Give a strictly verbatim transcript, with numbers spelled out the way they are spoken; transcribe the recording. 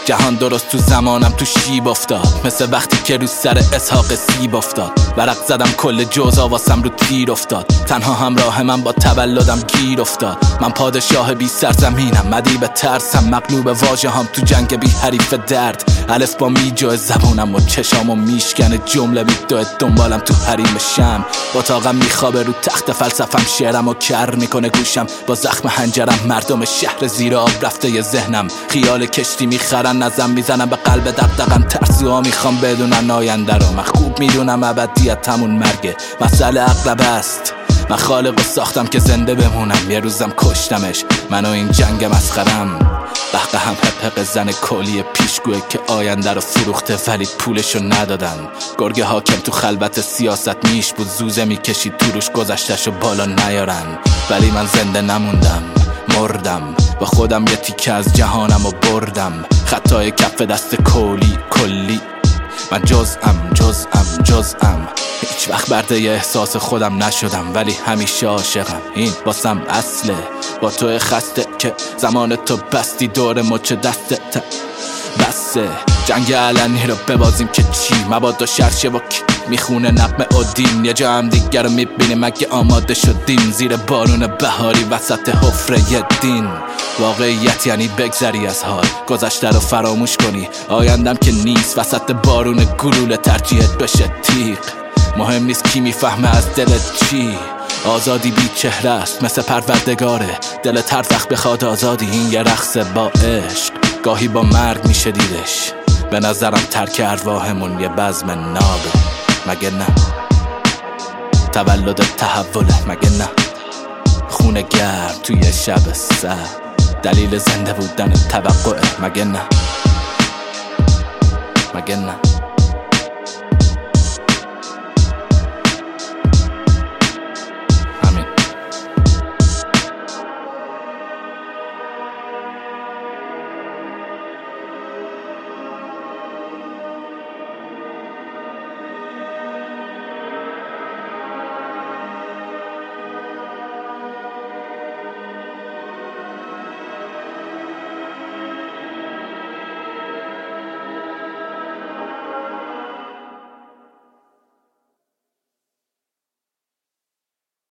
جهان درست تو زمانم تو شیب افتاد، مثل وقتی که رو سر اسحاق سیب افتاد. ورق زدم کل جوزا واسم رو تیر افتاد، تنها همراه من با تولدم گیر افتاد. من پادشاه بی سرزمینم، مدیب ترسم، مغلوب واژه هم تو جنگ بی حریف درد. الف با میجای زبونم و چشامو میشکنه، جمله میدوه دنبالم تو حریم شم. اتاقم میخوابه رو تخت فلسفم، شعرم و کر میکنه گوشم با زخم حنجرم. مردم شهر زیر آب رفته ی ذهنم، خیال کشتی میخرن نظم میزنم به قلب دغدغم. ترسوها میخوام بدونن آینده رو، من خوب میدونم ابدیت همون مرگه، مسئله اغلب است. من خالقو ساختم که زنده بمونم، یه روزم کشتمش. منو این جنگ مسخرم، قهقه هم حق زن کلی پیشگوه که آینده رو فروخته ولی پولشو ندادن. گرگ حاکم تو خلوت سیاست میش بود، زوزه میکشید تو روش گذشتشو بالا نیارن. ولی من زنده نموندم، مردم با خودم، یه تیکه از جهانم و بردم. خطای کف دست کلی کلی، من جز'م جز'م جز'م. هیچ وقت برده احساس خودم نشدم، ولی همیشه عاشقم. این واسم اصله، با تو خسته که زمان تو بستی دور مچ دستت. بسه جنگ علنی رو ببازیم که چی، مبادا شرشه با کی میخونه نغمه اودین. یه جا هم دیگر رو میبینیم اگه آماده شدین، زیر بارون بهاری وسط حفره دین. واقعیت یعنی بگذری از حال، گذشته رو فراموش کنی. آیندم که نیست، وسط بارون گلوله ترجیحت بشه تیغ. مهم نیست کی میفهمه از دلت چی، آزادی بی چهره است مثل پروردگاره. دلت هر وقت بخواد آزادی، این یه رقص با عشق، گاهی با مرگ میشه دیدش. به نظرم ترک ارواحمون یه بزم نابه، مگه نه؟ تولد تحوله، مگه نه؟ خونه گرم توی شب سرد، دلیل زنده بودن توقعه، مگه نه؟ مگه نه؟